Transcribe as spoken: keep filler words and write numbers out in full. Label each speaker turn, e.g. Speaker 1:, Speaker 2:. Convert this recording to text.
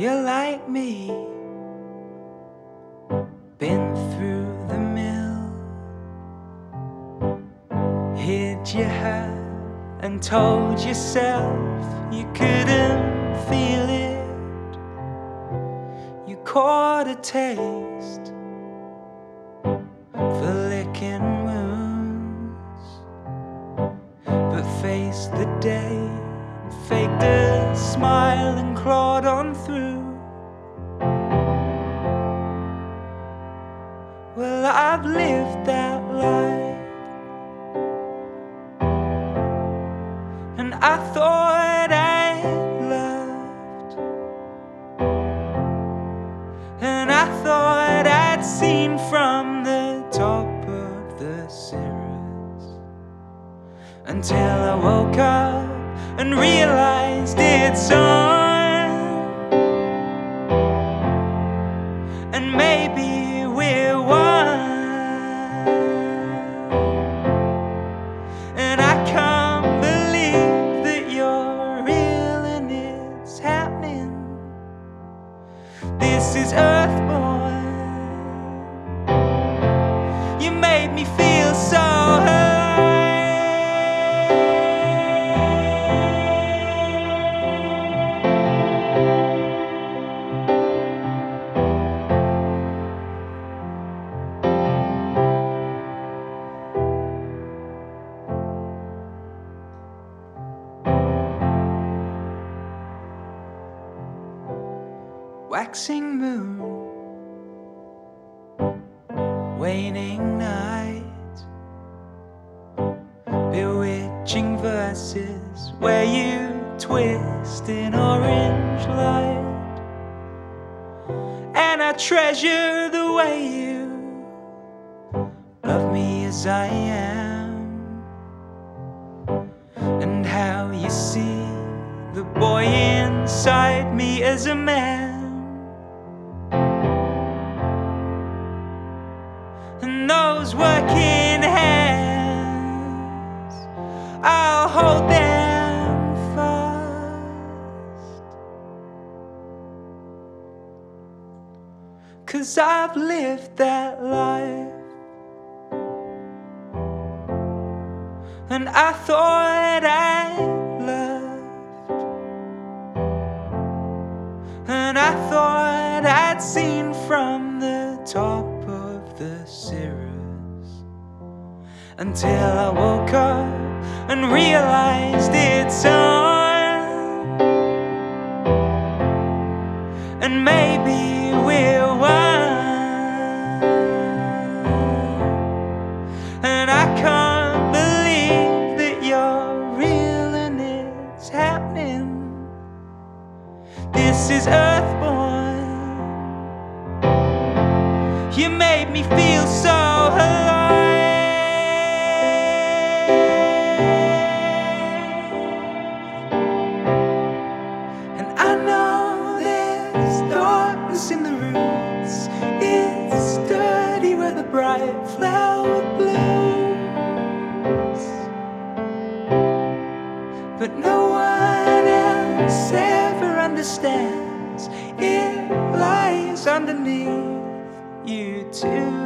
Speaker 1: You're like me, been through the mill, hid your heart and told yourself you couldn't feel it. You caught a taste for licking wounds, but faced the day and faked a smile and clawed on through. Well, I've lived that life, and I thought I loved, and I thought I'd seen from the top of the Cirrus, until I woke up and realized it's on, and maybe we're one. And I can't believe that you're real and it's happening. This is Earthborn. You made me feel so hurt. Waxing moon, waning night, bewitching verses where you twist in orange light. And I treasure the way you love me as I am, and how you see the boy inside me as a man. And those working hands, I'll hold them fast, 'cause I've lived that life, and I thought I loved, and I thought I'd seen from the top of the Cirrus, until I woke up and realized it's on, and maybe we're one. And I can't believe that you're real and it's happening. This is Earthborn. You made me feel so alive. And I know there's darkness in the roots. It's dirty where the bright flower blooms, but no one else ever understands. It lies underneath you too.